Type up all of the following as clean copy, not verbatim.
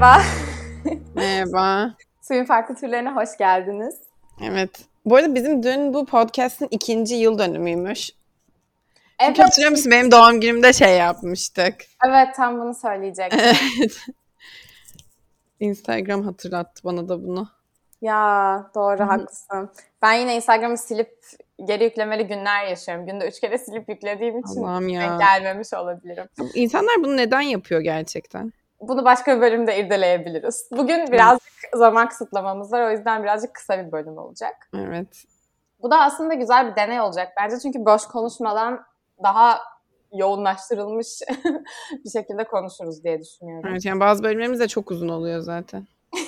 Merhaba. Merhaba. Suyun farklı türlerine hoş geldiniz. Evet. Bu arada bizim dün bu podcast'ın 2. yıl dönümüymüş. Çünkü Evet. hatırlıyor musun? Benim doğum günümde şey yapmıştık. Evet, tam bunu söyleyecektim. Evet. Instagram hatırlattı bana da bunu. Ya doğru, haklısın. Ben yine Instagram'ı silip geri yüklemeli günler yaşıyorum. Günde 3 kere silip yüklediğim için Allah'ım ya. denk gelmemiş olabilirim. İnsanlar bunu neden yapıyor gerçekten? Bunu başka bir bölümde irdeleyebiliriz. Bugün birazcık zaman kısıtlamamız var. O yüzden birazcık kısa bir bölüm olacak. Evet. Bu da aslında güzel bir deney olacak bence. Çünkü boş konuşmadan daha yoğunlaştırılmış bir şekilde konuşuruz diye düşünüyorum. Evet, yani bazı bölümlerimiz de çok uzun oluyor zaten.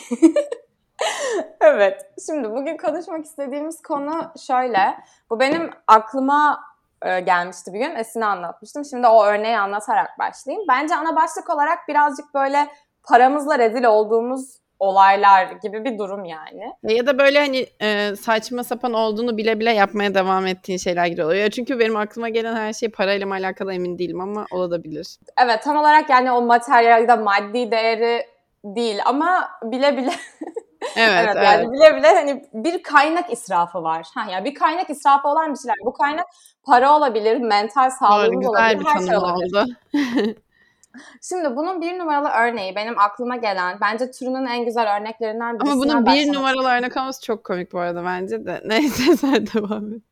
Evet. Şimdi bugün konuşmak istediğimiz konu şöyle. Bu benim aklıma gelmişti bir gün. Esin'e anlatmıştım. Şimdi o örneği anlatarak başlayayım. Bence ana başlık olarak birazcık böyle paramızla rezil olduğumuz olaylar gibi bir durum yani. Ya da böyle hani saçma sapan olduğunu bile bile yapmaya devam ettiğin şeyler gibi oluyor. Çünkü benim aklıma gelen her şey parayla mı alakalı emin değilim ama olabilir. Evet, tam olarak yani o materyal ya da maddi değeri değil ama bile bile Evet. yani bile bile hani bir kaynak israfı var. Yani bir kaynak israfı olan bir şeyler. Bu kaynak para olabilir, mental sağlığımız olabilir, her şey olabilir. Oldu. Şimdi bunun bir numaralı örneği benim aklıma gelen, bence türünün en güzel örneklerinden birisinden Ama bunun bir numaralı istiyorum. örnek olması çok komik bu arada bence de. Neyse sen devam et.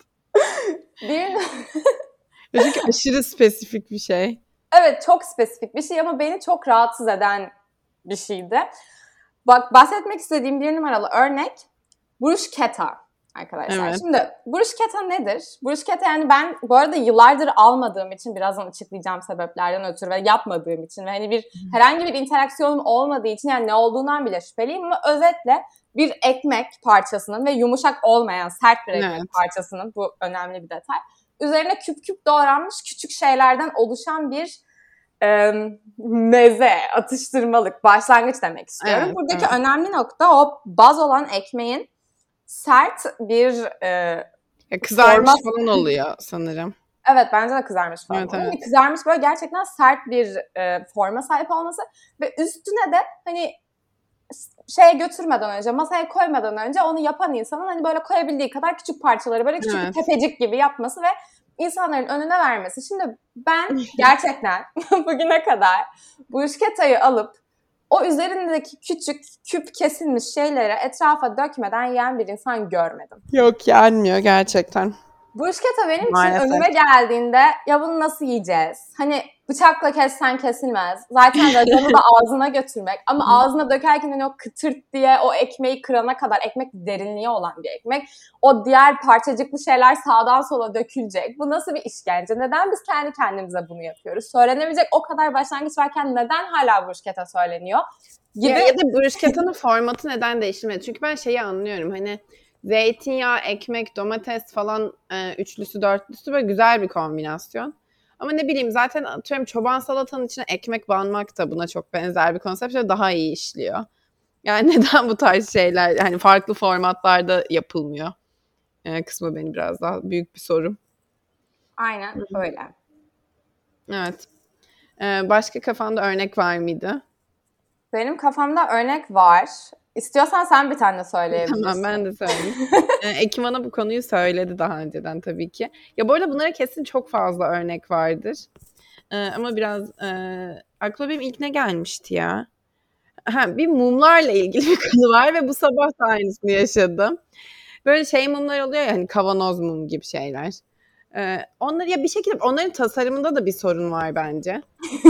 Çünkü aşırı spesifik bir şey. Evet, çok spesifik bir şey ama beni çok rahatsız eden bir şeydi. Bak, bahsetmek istediğim bir numaralı örnek bruschetta arkadaşlar. Evet. Şimdi bruschetta nedir? Bruschetta, yani ben bu arada yıllardır almadığım için, birazdan açıklayacağım sebeplerden ötürü ve yapmadığım için ve hani herhangi bir interaksiyonum olmadığı için yani ne olduğundan bile şüpheliyim ama özetle bir ekmek parçasının ve yumuşak olmayan sert bir ekmek parçasının, bu önemli bir detay, üzerine küp küp doğranmış küçük şeylerden oluşan bir meze, atıştırmalık, başlangıç demek istiyorum. Evet, buradaki önemli nokta o baz olan ekmeğin sert bir kızarmış falan oluyor sanırım. Evet, bence de kızarmış falan. Evet. Hani kızarmış böyle gerçekten sert bir forma sahip olması ve üstüne de hani şeye götürmeden önce, masaya koymadan önce onu yapan insanın hani böyle koyabildiği kadar küçük parçaları böyle küçük bir tepecik gibi yapması ve insanların önüne vermesi. Şimdi ben gerçekten bugüne kadar bruschetta'yı alıp o üzerindeki küçük küp kesilmiş şeyleri etrafa dökmeden yiyen bir insan görmedim. Yok, yenmiyor gerçekten. Bruschetta benim için önüme geldiğinde ya bunu nasıl yiyeceğiz? Hani bıçakla kessen kesilmez. Zaten raconu da ağzına götürmek. Ama ağzına dökerken hani o kıtırt diye o ekmeği kırana kadar, ekmek derinliği olan bir ekmek. O diğer parçacıklı şeyler sağdan sola dökülecek. Bu nasıl bir işkence? Neden biz kendi kendimize bunu yapıyoruz? Söylenebilecek o kadar başlangıç varken neden hala bruschetta söyleniyor? Ya da bruschetta'nın formatı neden değiştirmedi? Çünkü ben şeyi anlıyorum, hani zeytinyağı, ekmek, domates falan üçlüsü, dörtlüsü böyle güzel bir kombinasyon. Ama ne bileyim, zaten atıyorum çoban salatanın içine ekmek banmak da buna çok benzer bir konsept, daha iyi işliyor. Yani neden bu tarz şeyler hani farklı formatlarda yapılmıyor? Kısmı benim biraz daha büyük bir sorum. Aynen öyle. Evet. Başka kafanda örnek var mıydı? Benim kafamda örnek var. İstiyorsan sen bir tane söyleyebilirsin. Tamam, ben de söyleyeyim. Ekim bana bu konuyu söyledi daha önceden tabii ki. Ya bu arada bunlara kesin çok fazla örnek vardır. Ama biraz aklıma benim ilk ne gelmişti ya? Bir mumlarla ilgili bir konu var ve bu sabah da aynısını yaşadım. Böyle mumlar oluyor ya, hani kavanoz mum gibi şeyler. Onları ya bir şekilde onların tasarımında da bir sorun var bence.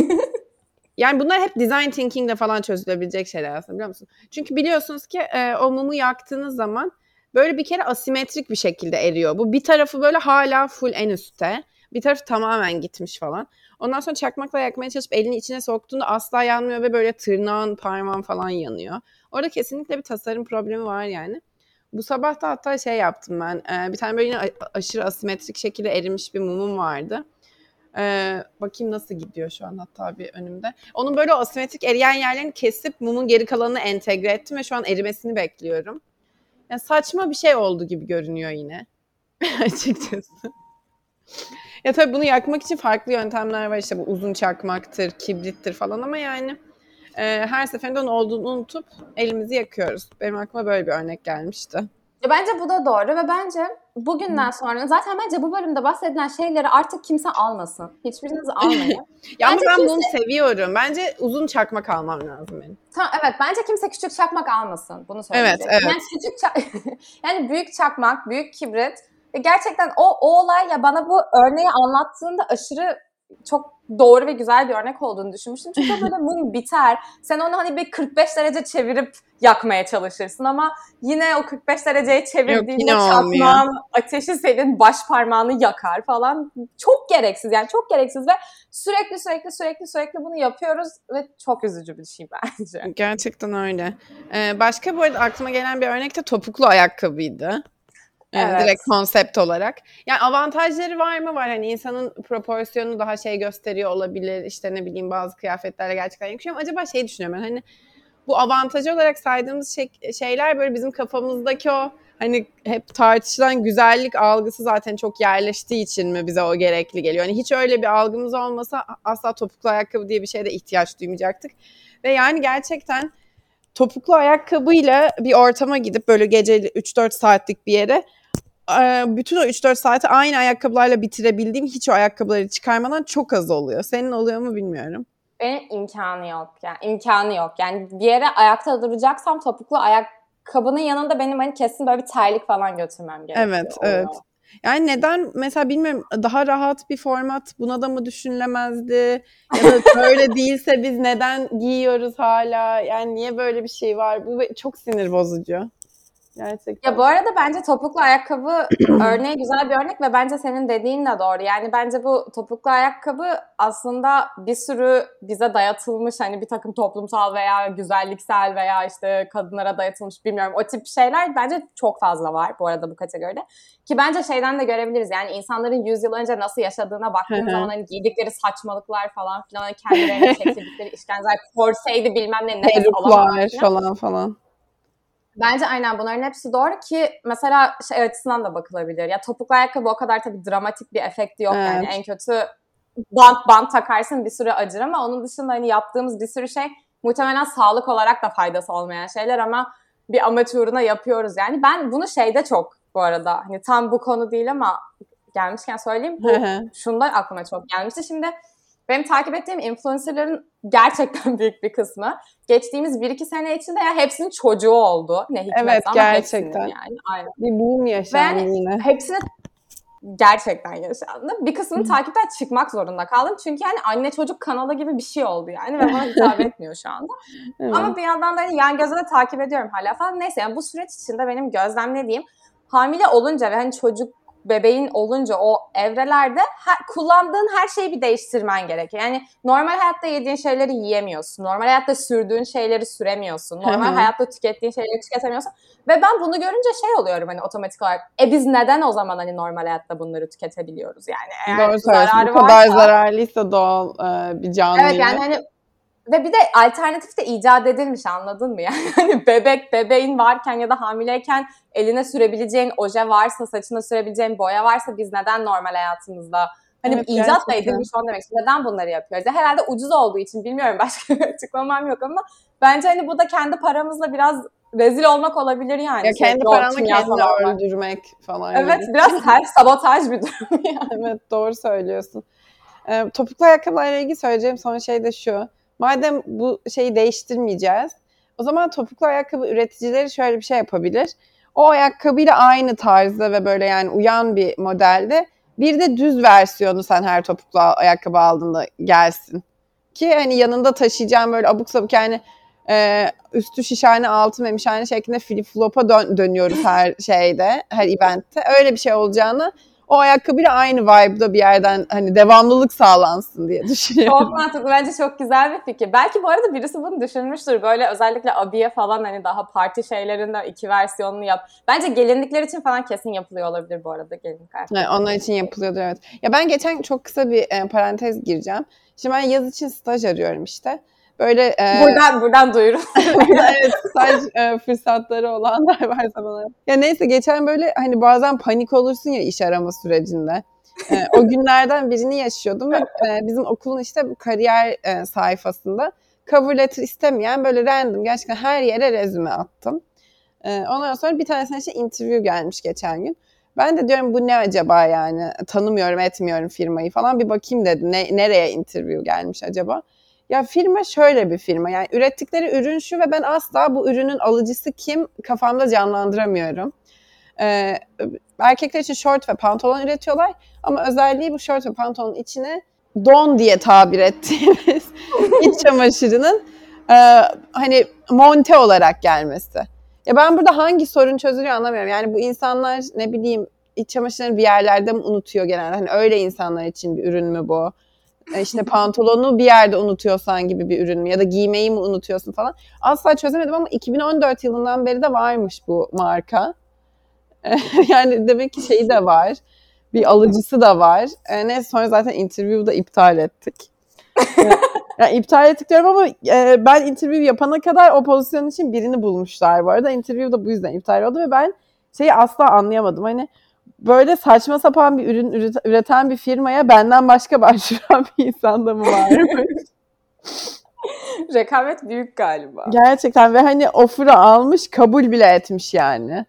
Yani bunlar hep design thinking'le falan çözülebilecek şeyler aslında, biliyor musun? Çünkü biliyorsunuz ki o mumu yaktığınız zaman böyle bir kere asimetrik bir şekilde eriyor. Bu bir tarafı böyle hala full en üstte. Bir tarafı tamamen gitmiş falan. Ondan sonra çakmakla yakmaya çalışıp elini içine soktuğunda asla yanmıyor ve böyle tırnağın, parmağın falan yanıyor. Orada kesinlikle bir tasarım problemi var yani. Bu sabah da hatta yaptım ben. Bir tane böyle yine aşırı asimetrik şekilde erimiş bir mumum vardı. Bakayım nasıl gidiyor şu an, hatta bir önümde. Onun böyle asimetrik eriyen yerlerini kesip mumun geri kalanını entegre ettim ve şu an erimesini bekliyorum. Yani saçma bir şey oldu gibi görünüyor yine. Açıkçası. Ya tabii bunu yakmak için farklı yöntemler var, işte bu uzun çakmaktır, kibrittir falan ama yani her seferinde onun olduğunu unutup elimizi yakıyoruz. Benim aklıma böyle bir örnek gelmişti. Bence bu da doğru ve bence bugünden sonra zaten bence bu bölümde bahsedilen şeyleri artık kimse almasın. Hiçbiriniz almayın. Ya ama Bence ben kimse... bunu seviyorum. Bence uzun çakmak almam lazım benim. Evet, bence kimse küçük çakmak almasın. Bunu söyleyecektim. Evet. Yani yani büyük çakmak, büyük kibrit. Gerçekten o olay ya, bana bu örneği anlattığında aşırı çok doğru ve güzel bir örnek olduğunu düşünmüştüm. Çünkü böyle mum biter. Sen onu hani bir 45 derece çevirip yakmaya çalışırsın ama yine o 45 dereceyi çevirdiğinde çakmağın ateşi senin baş parmağını yakar falan. Çok gereksiz, yani çok gereksiz ve sürekli bunu yapıyoruz ve çok üzücü bir şey bence. Gerçekten öyle. Başka bu arada aklıma gelen bir örnek de topuklu ayakkabıydı. Evet. Direkt konsept olarak. Yani avantajları var mı? Var. Hani insanın proporsiyonu daha şey gösteriyor olabilir. İşte ne bileyim bazı kıyafetlerle gerçekten yakışıyor ama acaba şey düşünüyorum ben, hani bu avantajı olarak saydığımız şeyler böyle bizim kafamızdaki o hani hep tartışılan güzellik algısı zaten çok yerleştiği için mi bize o gerekli geliyor? Hani hiç öyle bir algımız olmasa asla topuklu ayakkabı diye bir şeye de ihtiyaç duymayacaktık. Ve yani gerçekten topuklu ayakkabıyla bir ortama gidip böyle gece 3-4 saatlik bir yere bütün o 3-4 saati aynı ayakkabılarla bitirebildiğim, hiç o ayakkabıları çıkarmadan çok az oluyor. Senin oluyor mu bilmiyorum. Benim imkanı yok. Yani bir yere ayakta duracaksam topuklu ayakkabının yanında benim hani kesin böyle bir terlik falan götürmem gerekiyor. Evet. Yani neden mesela bilmiyorum, daha rahat bir format buna da mı düşünülemezdi? Ya da böyle değilse biz neden giyiyoruz hala? Yani niye böyle bir şey var? Bu çok sinir bozucu. Gerçekten. Ya bu arada bence topuklu ayakkabı örneği güzel bir örnek ve bence senin dediğin de doğru. Yani bence bu topuklu ayakkabı aslında bir sürü bize dayatılmış hani bir takım toplumsal veya güzelliksel veya işte kadınlara dayatılmış, bilmiyorum, o tip şeyler bence çok fazla var bu arada bu kategoride. Ki bence şeyden de görebiliriz, yani insanların 100 yıl önce nasıl yaşadığına baktığımız zaman hani giydikleri saçmalıklar falan filan, hani kendilerine çektirdikleri işkenceler, korseydi bilmem ne, nefes alamamak falan. Bence aynen bunların hepsi doğru ki mesela şey açısından da bakılabilir. Ya topuklu ayakkabı o kadar tabii dramatik bir efekti yok yani. En kötü bant takarsın, bir süre acır ama onun dışında hani yaptığımız bir sürü şey muhtemelen sağlık olarak da faydası olmayan şeyler ama bir amaç uğruna yapıyoruz yani. Ben bunu şeyde çok bu arada hani tam bu konu değil ama gelmişken söyleyeyim, bu şundan aklıma çok gelmişti. Şimdi benim takip ettiğim influencerların gerçekten büyük bir kısmı geçtiğimiz 1-2 sene içinde ya hepsinin çocuğu oldu. Ne hikmetse evet, ama gerçekten. hepsinin yani. Aynen. Bir boom yaşandı ve yine. Hepsini gerçekten yaşandı. Bir kısmını takipten çıkmak zorunda kaldım. Çünkü yani anne çocuk kanalı gibi bir şey oldu yani ve bana hitap etmiyor şu anda. Evet. Ama bir yandan da hani yan gözle de takip ediyorum hala falan. Neyse yani bu süreç içinde benim gözlemlediğim, hamile olunca ve hani çocuk bebeğin olunca o evrelerde kullandığın her şeyi bir değiştirmen gerekiyor. Yani normal hayatta yediğin şeyleri yiyemiyorsun. Normal hayatta sürdüğün şeyleri süremiyorsun. Normal hayatta tükettiğin şeyleri tüketemiyorsun. Ve ben bunu görünce şey oluyorum hani otomatik olarak. Biz neden o zaman hani normal hayatta bunları tüketebiliyoruz yani? Eğer doğru söylüyorsun. Bu kadar zararlıysa doğal bir canlı. Evet yani hani ve bir de alternatif de icat edilmiş, anladın mı? Yani hani bebeğin varken ya da hamileyken eline sürebileceğin oje varsa, saçına sürebileceğin boya varsa biz neden normal hayatımızda hani evet, icat da edilmiş onu demek istiyorum. Neden bunları yapıyoruz? Ya herhalde ucuz olduğu için, bilmiyorum, başka bir açıklamam yok ama bence hani bu da kendi paramızla biraz rezil olmak olabilir yani. Ya kendi paranla kendini öldürmek falan. Evet gibi. Biraz self sabotaj bir durum yani. Evet, doğru söylüyorsun. Topuklu ayakkabılarla ilgili söyleyeceğim son şey de şu. Madem bu şeyi değiştirmeyeceğiz, o zaman topuklu ayakkabı üreticileri şöyle bir şey yapabilir. O ayakkabıyla aynı tarzda ve böyle yani uyan bir modelde bir de düz versiyonu sen her topuklu ayakkabı aldığında gelsin. Ki hani yanında taşıyacağım böyle abuk sabuk yani üstü şişhane altı memişhane şeklinde flip flop'a dönüyoruz her şeyde, her eventte. Öyle bir şey olacağını, o ayakkabıyla aynı vibe'da bir yerden hani devamlılık sağlansın diye düşünüyorum. Çok mantıklı. Bence çok güzel bir fikir. Belki bu arada birisi bunu düşünmüştür. Böyle özellikle abiye falan hani daha parti şeylerinde 2 versiyonunu yap. Bence gelinlikler için falan kesin yapılıyor olabilir bu arada gelinlik ayakkabı. Onlar için yapılıyordu, evet. Ya ben geçen çok kısa bir parantez gireceğim. Şimdi ben yaz için staj arıyorum işte. Böyle buradan duyurun. Evet, staj fırsatları olanlar varsa bana. Ya neyse, geçen böyle hani bazen panik olursun ya iş arama sürecinde. O günlerden birini yaşıyordum ve bizim okulun işte kariyer sayfasında cover letter istemeyen böyle random gerçekten her yere rezüme attım. Ondan sonra bir tanesine işte interview gelmiş geçen gün. Ben de diyorum bu ne acaba yani? Tanımıyorum etmiyorum firmayı falan. Bir bakayım dedim. Nereye interview gelmiş acaba? Ya firma şöyle bir firma. Yani ürettikleri ürün şu ve ben asla bu ürünün alıcısı kim kafamda canlandıramıyorum. Erkekler için şort ve pantolon üretiyorlar. Ama özelliği bu şort ve pantolonun içine don diye tabir ettiğimiz iç çamaşırının hani monte olarak gelmesi. Ya ben burada hangi sorun çözülüyor anlamıyorum. Yani bu insanlar ne bileyim iç çamaşırlarını bir yerlerde mi unutuyor genelde? Hani öyle insanlar için bir ürün mü bu? İşte pantolonu bir yerde unutuyorsan gibi bir ürün mü? Ya da giymeyi mi unutuyorsun falan. Asla çözemedim ama 2014 yılından beri de varmış bu marka. Yani demek ki şeyi de var. Bir alıcısı da var. Neyse sonra zaten interview'u da iptal ettik. Yani iptal ettik diyorum ama ben interview yapana kadar o pozisyon için birini bulmuşlar bu arada. Interview da bu yüzden iptal oldu ve ben şeyi asla anlayamadım. Hani böyle saçma sapan bir ürün üreten bir firmaya benden başka başvuran bir insan da mı varmış? Rekabet büyük galiba. Gerçekten ve hani offer'ı almış kabul bile etmiş yani.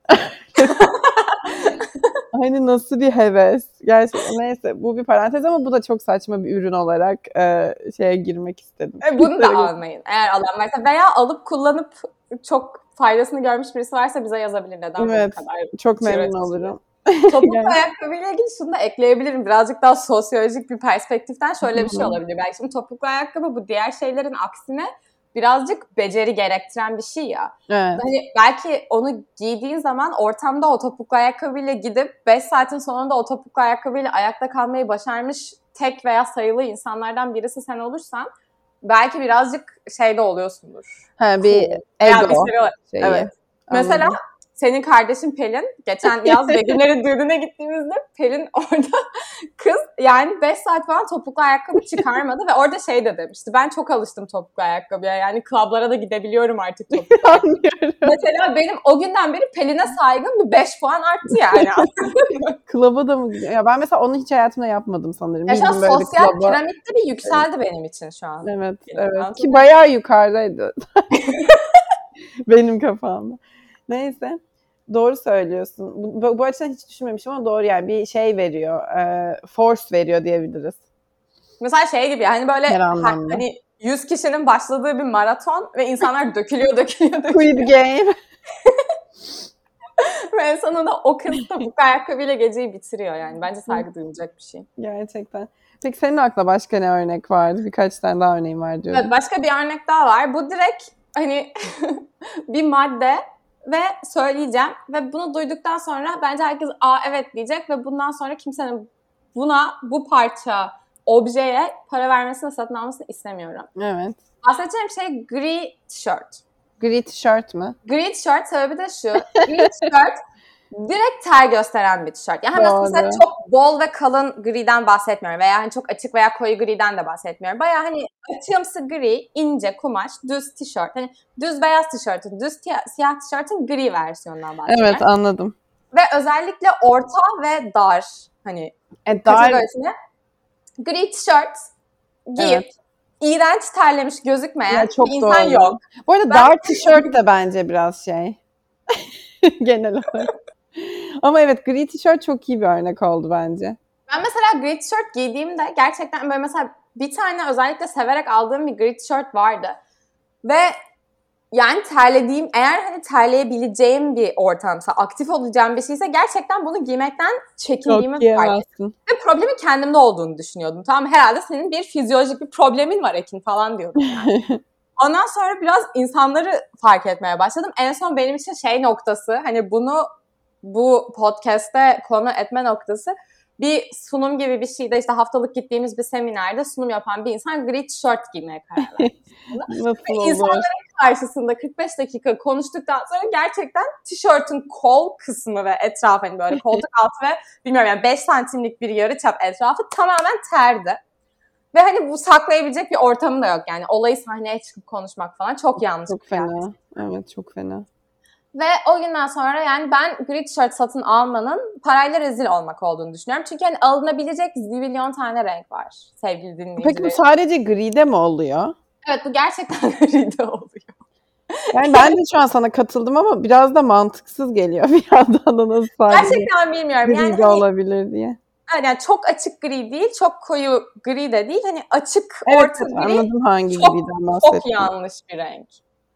Hani nasıl bir heves. Gerçekten neyse bu bir parantez ama bu da çok saçma bir ürün olarak şeye girmek istedim. Bunu da almayın. Eğer alan varsa veya alıp kullanıp çok faydasını görmüş birisi varsa bize yazabilir. Neden evet, bu kadar çok memnun olurum. Topuklu ayakkabıyla ilgili şunu da ekleyebilirim. Birazcık daha sosyolojik bir perspektiften şöyle bir şey olabilir. Belki şimdi topuklu ayakkabı bu diğer şeylerin aksine birazcık beceri gerektiren bir şey ya. Evet. Hani belki onu giydiğin zaman ortamda o topuklu ayakkabıyla gidip 5 saatin sonunda o topuklu ayakkabıyla ayakta kalmayı başarmış tek veya sayılı insanlardan birisi sen olursan belki birazcık şeyde oluyorsundur. Bir ego şeyi. Evet. Mesela anladım. Senin kardeşin Pelin, geçen yaz Begümlerin düğününe gittiğimizde Pelin orada kız yani 5 saat falan topuklu ayakkabı çıkarmadı ve orada şey de demişti. Ben çok alıştım topuklu ayakkabıya yani klaplara da gidebiliyorum artık topuklu ayakkabıya. Mesela benim o günden beri Pelin'e saygım bir 5 puan arttı yani. Klaba da mı? Ya ben mesela onu hiç hayatımda yapmadım sanırım. Ya şu an sosyal piramitte bir yükseldi benim için şu an. Evet, evet. Ki bayağı yukarıdaydı. Benim kafamda. Neyse. Doğru söylüyorsun. Bu açıdan hiç düşünmemişim ama doğru yani bir şey veriyor. Force veriyor diyebiliriz. Mesela şey gibi hani böyle hani 100 kişinin başladığı bir maraton ve insanlar dökülüyor. Quit game. Ve en sonunda o kız topuklu ayakkabıyla geceyi bitiriyor yani. Bence saygı duyulacak bir şey. Gerçekten. Peki senin aklında başka ne örnek vardı? Birkaç tane daha örneğin var diyordun. Evet, başka bir örnek daha var. Bu direkt hani bir madde ve söyleyeceğim ve bunu duyduktan sonra bence herkes evet diyecek ve bundan sonra kimsenin bu parça objeye para vermesini, satın almasını istemiyorum. Evet. Bahsedeceğim şey gri tişört. Gri tişört mü? Gri tişört sebebi de şu. Gri tişört direkt ter gösteren bir tişört. Yani mesela çok bol ve kalın griden bahsetmiyorum. Veya hani çok açık veya koyu griden de bahsetmiyorum. Bayağı hani açığımsı gri, ince kumaş, düz tişört. Hani düz beyaz tişörtün, düz siyah tişörtün gri versiyonundan bahsediyorum. Evet, anladım. Ve özellikle orta ve dar hani dar kategorisine gri tişört giyip iğrenç terlemiş gözükmeyen bir insan yok. Bu arada dar tişört de bence biraz şey. Genel olarak. Ama evet gri tişört çok iyi bir örnek oldu bence. Ben mesela gri tişört giydiğimde gerçekten böyle mesela bir tane özellikle severek aldığım bir gri tişört vardı. Ve yani eğer hani terleyebileceğim bir ortamsa, aktif olacağım bir şeyse gerçekten bunu giymekten çekindiğimi fark ettim. Ve problemin kendimde olduğunu düşünüyordum. Tamam herhalde senin bir fizyolojik bir problemin var Ekin falan diyordum yani. Ondan sonra biraz insanları fark etmeye başladım. En son benim için şey noktası hani bu podcast'te konu etme noktası bir sunum gibi bir şeyde işte haftalık gittiğimiz bir seminerde sunum yapan bir insan gri tişört giymeye karar verdi. Nasıl olur? İnsanların karşısında 45 dakika konuştuktan sonra gerçekten tişörtün kol kısmı ve etrafı hani böyle koltuk altı ve bilmiyorum yani 5 santimlik bir yarıçap etrafı tamamen terdi. Ve hani bu saklayabilecek bir ortamı da yok yani olayı sahneye çıkıp konuşmak falan çok yanlış. Çok fena. Evet çok fena. Ve o günden sonra yani ben gri tişört satın almanın parayla rezil olmak olduğunu düşünüyorum. Çünkü hani alınabilecek zibilyon tane renk var sevgili dinleyiciler. Peki bu sadece gride mi oluyor? Evet, bu gerçekten gri de oluyor. Yani ben de şu an sana katıldım ama biraz da mantıksız geliyor bir yandan da nasıl sadece Gerçekten bilmiyorum. Yani gri de hani olabilir diye. yani çok açık gri değil, çok koyu gri de değil. Hani açık Evet, orta evet gri anladım hangi çok griden çok bahsettiğini. yanlış bir renk.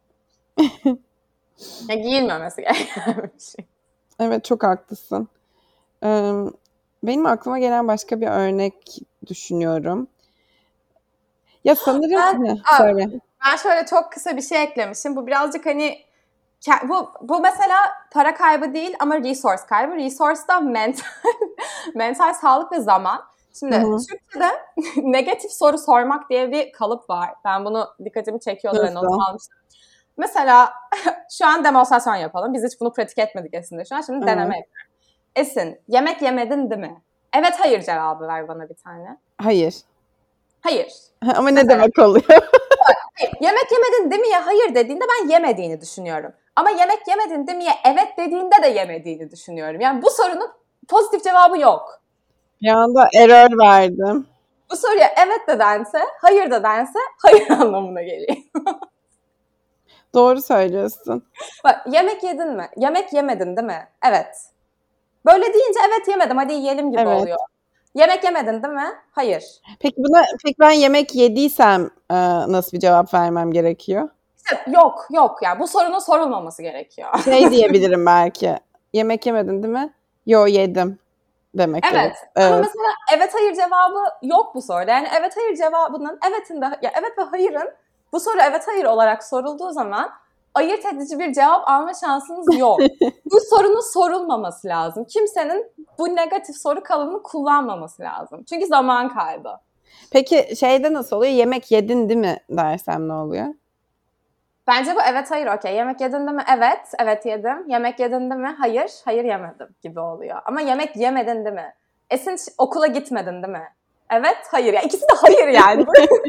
Ya giyilmemesi gereken bir şey. Evet çok haklısın. Benim aklıma gelen başka bir örnek düşünüyorum. Ya sanırım Ben, söyle. ben şöyle çok kısa bir şey eklemişim. Bu birazcık hani bu mesela para kaybı değil ama resource kaybı. Resource da mental sağlık ve zaman. Hı Şimdi hı. Türkçe'de negatif soru sormak diye bir kalıp var. Ben bunu dikkatimi çekiyordu ve not Nasıl? almıştım. Mesela şu an demonstrasyon yapalım. Biz hiç bunu pratik etmedik Esin'de şu an. Şimdi deneme Evet. yapıyorum. Esin, yemek yemedin değil mi? Evet, hayır cevabı ver bana bir tane. Hayır. Hayır. Ama ne Mesela demek oluyor? hayır, yemek yemedin değil mi ya hayır dediğinde ben yemediğini düşünüyorum. Ama yemek yemedin değil mi ya evet dediğinde de yemediğini düşünüyorum. Yani bu sorunun pozitif cevabı yok. Bir anda error verdim. Bu soruya evet de dense, hayır da dense hayır anlamına geliyor. Doğru söylüyorsun. Bak, yemek yedin mi? Yemek yemedin değil mi? Evet. Böyle deyince evet yemedim hadi yiyelim gibi Evet. oluyor. Yemek yemedin değil mi? Hayır. Peki ben yemek yediysem nasıl bir cevap vermem gerekiyor? İşte yok yani bu sorunun sorulmaması gerekiyor. Şey diyebilirim belki. Yemek yemedin değil mi? Yo yedim demek gerek. Evet. Ama Evet. mesela evet hayır cevabı yok bu soruda. Yani evet hayır cevabının evetin de ya evet ve hayırın bu soru evet hayır olarak sorulduğu zaman ayırt edici bir cevap alma şansınız yok. Bu sorunun sorulmaması lazım. Kimsenin bu negatif soru kalıbını kullanmaması lazım. Çünkü zaman kaybı. Peki şeyde nasıl oluyor? Yemek yedin değil mi dersem ne oluyor? Bence bu evet hayır okey. Yemek yedin değil mi? Evet, evet yedim. Yemek yedin değil mi? Hayır, hayır yemedim gibi oluyor. Ama yemek yemedin değil mi? Esin okula gitmedin değil mi? Evet, hayır. Ya ikisi de hayır yani.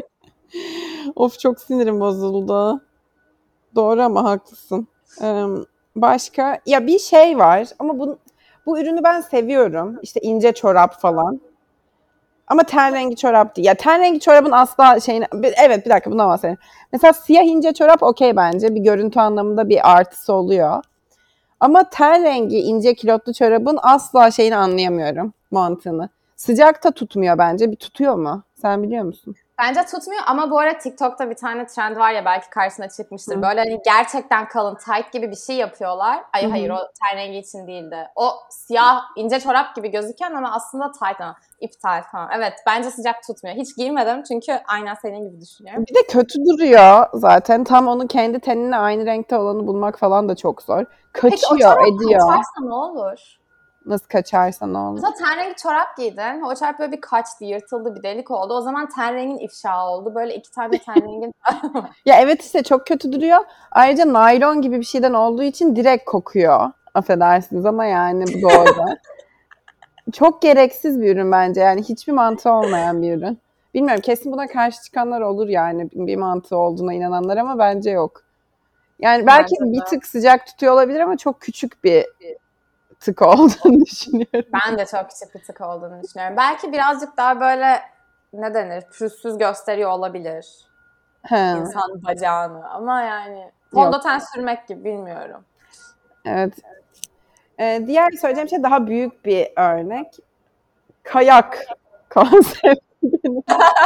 Of çok sinirim bozuldu. Doğru ama haklısın. Ee, Başka ya bir şey var ama bu ürünü ben seviyorum. İşte ince çorap falan. Ama ten rengi çorap değil. Ya ten rengi çorabın asla şeyine... Evet bir dakika bundan bahsedelim. Mesela siyah ince çorap okey bence. Bir görüntü anlamında bir artısı oluyor. Ama ten rengi ince kilotlu çorabın asla şeyini anlayamıyorum. Mantığını. Sıcakta tutmuyor bence. Bir tutuyor mu? Sen biliyor musun? Bence tutmuyor ama bu arada TikTok'ta bir tane trend var ya belki karşına çıkmıştır. Hı. Böyle hani gerçekten kalın tight gibi bir şey yapıyorlar. Hı Ay hayır hı. o ten rengi için değildi. O siyah ince çorap gibi gözüken ama aslında tight ama ip tight falan. Evet bence sıcak tutmuyor. Hiç giymedim çünkü aynen senin gibi düşünüyorum. Bir de kötü duruyor zaten. Tam onun kendi tenine aynı renkte olanı bulmak falan da çok zor. Peki o Kaçıyor, çorap ediyor. kaçarsa ne olur? Nasıl kaçarsa ne olur. Mesela ten rengi çorap giydin. O çorap böyle bir kaçtı, yırtıldı, bir delik oldu. O zaman ten rengin ifşa oldu. Böyle iki tane ten rengin... Ya evet işte çok kötü duruyor. Ayrıca naylon gibi bir şeyden olduğu için direkt kokuyor. Affedersiniz ama yani bu doğru. Çok gereksiz bir ürün bence. Yani hiçbir mantığı olmayan bir ürün. Bilmiyorum kesin buna karşı çıkanlar olur yani. Bir mantığı olduğuna inananlar ama bence yok. Yani belki Bence bir de. tık sıcak tutuyor olabilir ama çok küçük bir tık olduğunu düşünüyorum. Ben de çok küçük bir tık olduğunu düşünüyorum. Belki birazcık daha böyle ne denir? Pürüzsüz gösteriyor olabilir He, insan bacağını. Ama yani yok. fondöten sürmek gibi bilmiyorum. Evet. Diğer söyleyeceğim şey daha büyük bir örnek. Kayak konsepti.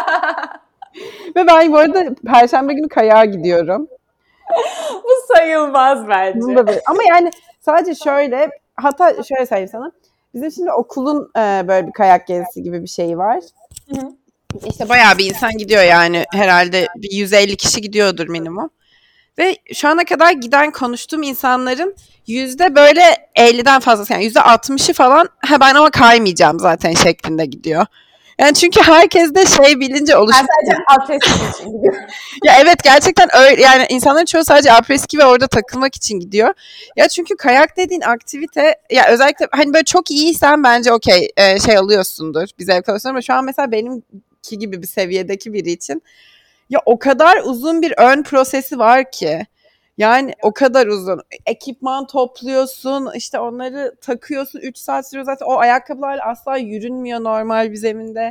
Ve ben bu arada Perşembe günü kayağa gidiyorum. Bu sayılmaz Bunun bence. da böyle. Ama yani sadece şöyle, hatta şöyle söyleyeyim sana. Bizim şimdi okulun böyle bir kayak gezisi gibi bir şeyi var. Hı hı. İşte bayağı bir insan gidiyor yani. Herhalde bir 150 kişi gidiyordur minimum. Ve şu ana kadar giden konuştuğum insanların böyle 50'den fazlası yani %60'ı falan ha ben ama kaymayacağım zaten şeklinde gidiyor. Yani çünkü herkes de şey bilince Ben oluşmuş. sadece apres için gidiyorum. Ya evet gerçekten öyle yani insanların çoğu sadece apreski ve orada takılmak için gidiyor. Ya çünkü kayak dediğin aktivite ya özellikle hani böyle çok iyiysen bence okey şey alıyorsundur. Bir zevk alıyorsun ama şu an mesela benimki gibi bir seviyedeki biri için ya o kadar uzun bir ön prosesi var ki. Yani o kadar uzun. Ekipman topluyorsun, işte onları takıyorsun. 3 saat sürüyor zaten. O ayakkabılarla asla yürünmüyor normal bir zeminde.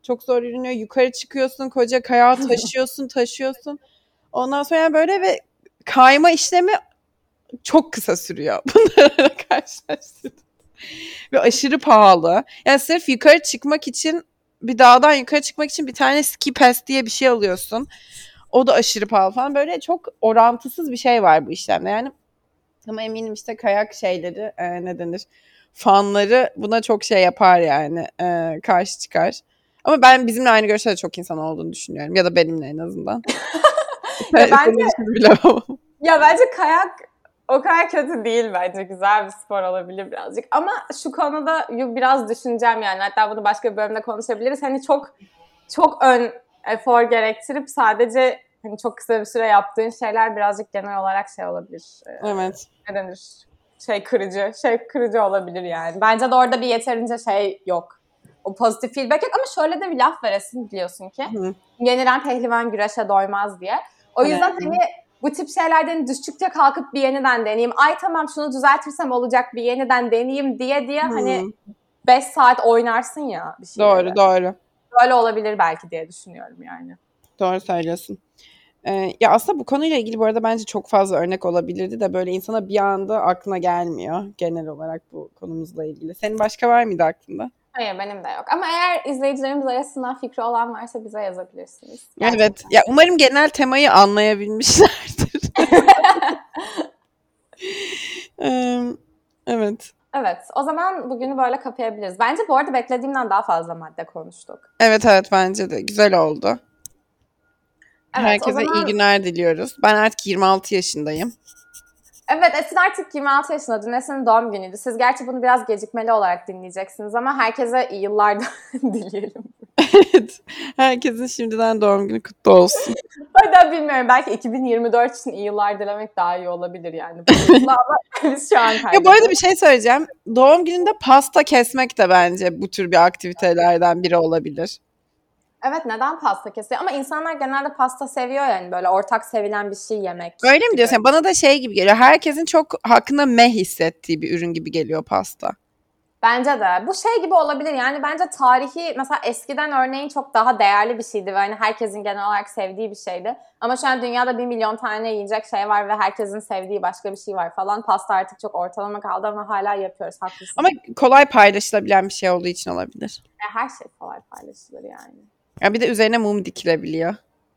çok zor yürünüyor. Yukarı çıkıyorsun, koca kayağı taşıyorsun. Ondan sonra yani böyle ve kayma işlemi çok kısa sürüyor. Bunlarla karşılaştırdım. Ve aşırı pahalı. Yani sırf yukarı çıkmak için, bir dağdan yukarı çıkmak için bir tane ski pass diye bir şey alıyorsun. O da aşırı pahalı falan. Böyle çok orantısız bir şey var bu işlemde. Yani ama eminim işte kayak şeyleri ne denir? Fanları buna çok şey yapar yani. Karşı çıkar. Ama ben bizimle aynı görüşte de çok insan olduğunu düşünüyorum. Ya da benimle en azından. Ya bence Senin için bilemem. bence kayak o kadar kötü değil bence. Güzel bir spor olabilir birazcık. Ama şu konuda biraz düşüneceğim yani. Hatta bunu başka bir bölümde konuşabiliriz. Hani çok ön efor gerektirip sadece hani çok kısa bir süre yaptığın şeyler birazcık genel olarak şey olabilir. Evet. Ne denir? Şey kırıcı olabilir yani. Bence de orada bir yeterince şey yok. O pozitif feedback yok ama şöyle de bir laf veresin biliyorsun ki. Hı. Yenilen pehlivan güreşe doymaz diye. O yüzden hani bu tip şeylerden düştükçe kalkıp bir yeniden deneyeyim. Ay tamam şunu düzeltirsem olacak, bir yeniden deneyeyim diye hani 5 saat oynarsın ya bir şeyleri. Doğru. Böyle olabilir belki diye düşünüyorum yani. Doğru söylüyorsun. Ya aslında bu konuyla ilgili bu arada bence çok fazla örnek olabilirdi de böyle insana bir anda aklına gelmiyor genel olarak bu konumuzla ilgili. Senin başka var mıydı aklında? Hayır benim de yok. Ama eğer izleyicilerimiz arasından fikri olan varsa bize yazabilirsiniz. Gerçekten. Evet. Ya umarım genel temayı anlayabilmişlerdir. Evet. Evet. O zaman bugünü böyle kapayabiliriz. Bence bu arada beklediğimden daha fazla madde konuştuk. Evet bence de güzel oldu. Evet, Herkese o zaman iyi günler diliyoruz. Ben artık 26 yaşındayım. evet, Esin artık 26 yaşında. Dün Esin'in doğum günüydü. Siz gerçi bunu biraz gecikmeli olarak dinleyeceksiniz ama herkese iyi yıllar dileyelim. Evet. Herkesin şimdiden doğum günü kutlu olsun. Hatta bilmiyorum belki 2024 için iyi yıllar dilemek daha iyi olabilir yani. Ama biz şu an Ya bu arada bir kaydediyoruz. şey söyleyeceğim. Doğum gününde pasta kesmek de bence bu tür bir aktivitelerden biri olabilir. Evet neden pasta kesiyor? Ama insanlar genelde pasta seviyor yani böyle ortak sevilen bir şey yemek Öyle mi gibi. diyorsun? Yani bana da şey gibi geliyor. Herkesin çok hakkında hissettiği bir ürün gibi geliyor pasta. Bence de. Bu şey gibi olabilir yani bence tarihi mesela eskiden örneğin çok daha değerli bir şeydi ve hani herkesin genel olarak sevdiği bir şeydi. Ama şu an dünyada 1 milyon tane yiyecek şey var ve herkesin sevdiği başka bir şey var falan. Pasta artık çok ortalama kaldı ama hala yapıyoruz, haklısın. Ama kolay paylaşılabilen bir şey olduğu için olabilir. Her şey kolay paylaşılır yani. Ya bir de üzerine mum dikilebiliyor.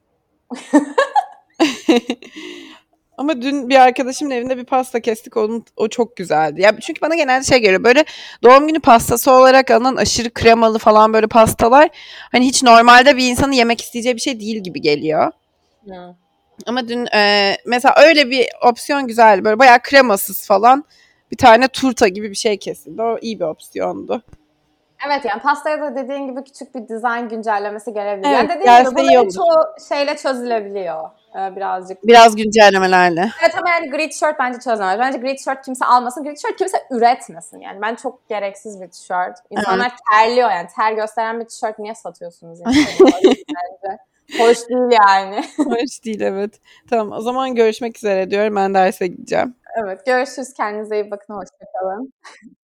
Ama dün bir arkadaşımın evinde bir pasta kestik. O çok güzeldi. Ya çünkü bana genelde şey geliyor. Böyle doğum günü pastası olarak alınan aşırı kremalı falan böyle pastalar hani hiç normalde bir insanın yemek isteyeceği bir şey değil gibi geliyor. Hı. Ama dün mesela öyle bir opsiyon güzeldi. Böyle bayağı kremasız falan bir tane turta gibi bir şey kesildi. O iyi bir opsiyondu. Evet yani pastaya da dediğin gibi küçük bir dizayn güncellemesi gelebilir. Evet, Yani dediğin gibi gelse iyi bunların olur. çoğu şeyle çözülebiliyor birazcık. Biraz güncellemelerle. Evet ama yani grid shirt bence çözemez. Bence grid shirt kimse almasın. Grid shirt kimse üretmesin. Yani ben çok gereksiz bir tişört. İnsanlar terliyor yani. Ter gösteren bir tişört niye satıyorsunuz yani? Bence. Hoş değil yani. Hiç değil evet. Tamam o zaman görüşmek üzere diyorum. Ben derse gideceğim. Evet görüşürüz. Kendinize iyi bakın. Hoşçakalın.